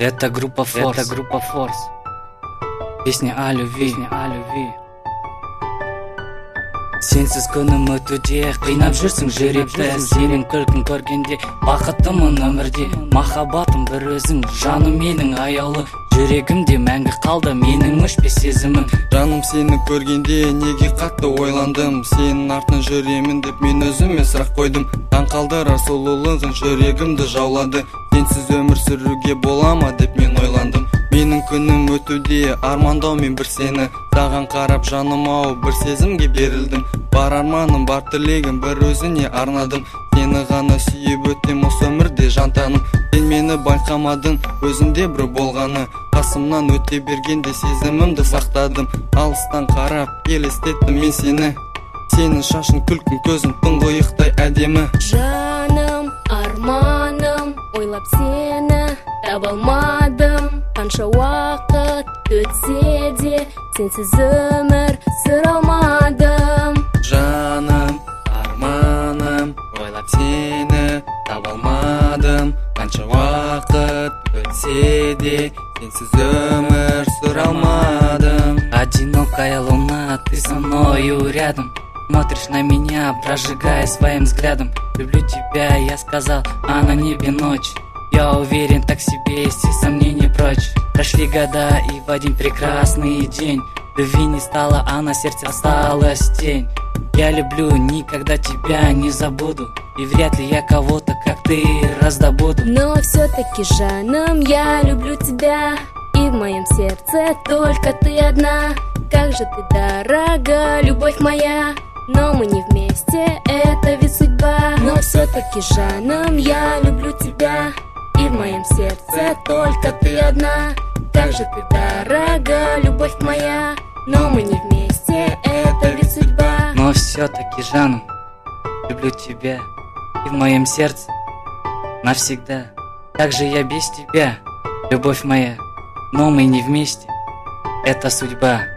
Это группа Force. Песня о любви. Сенсіз күнім өтуде, қинап жүрсің жүректі. Сенің күлкін көргенде бақыттымын өмірде. Махаббатым бір өзің, жаным менің аяулы. Жүрегімде мәңгі қалды менің өшпес сезімім. Жаным, сені көргенде неге қатты ойландым. Сенің артын жүремін деп мен өзіме сұрақ қойдым. Таң қалдырар сұлулығың жүрегімді жаулады. Сенсіз өмір сүруге бола ма деп мен ойландым. Менің күнім өтуде, армандаумен бір сені. Саған қарап жаным ау, бір сезімге берілдім. Бар арманым, бар тілегім бір өзіне арнадым. Сені ғана сүйіп өтем осы өмірде жантаным. Сен мені байқамадың, өзінде бір болғаны. Қасымнан өте бергенде сезімімді сақтадым. Алыстан қарап елестеттім мен сені. Сенің шашын, күлкін, көзің тұңғиықтай әдемі. Жаным, арманым, ойлап сені таба алмадым. Қанша уақыт өтсе де сенсіз өмір сүре алмадым. Жаным, арманым, ойлап сені таба алмадым. Қанша уақыт өтсе де сенсіз өмір сүре алмадым. Одинокая луна, ты со мною рядом. Смотришь на меня, прожигая своим взглядом. Люблю тебя, я сказал, а на небе ночь. Я уверен, так себе есть и сомнений прочь. Прошли года, и в один прекрасный день любви не стало, а на сердце осталась тень. Я люблю, никогда тебя не забуду, и вряд ли я кого-то, как ты, раздобуду. Но все-таки, жаном, я люблю тебя, и в моем сердце только ты одна. Как же ты дорога, любовь моя, но мы не вместе, это ведь судьба. Но все-таки, жаном, я люблю тебя, и в моем сердце только ты одна. Как же ты дорога, любовь моя, но мы не вместе, это ведь судьба. Но все-таки, жаном, люблю тебя, и в моем сердце навсегда. Как же я без тебя, любовь моя, но мы не вместе, это судьба.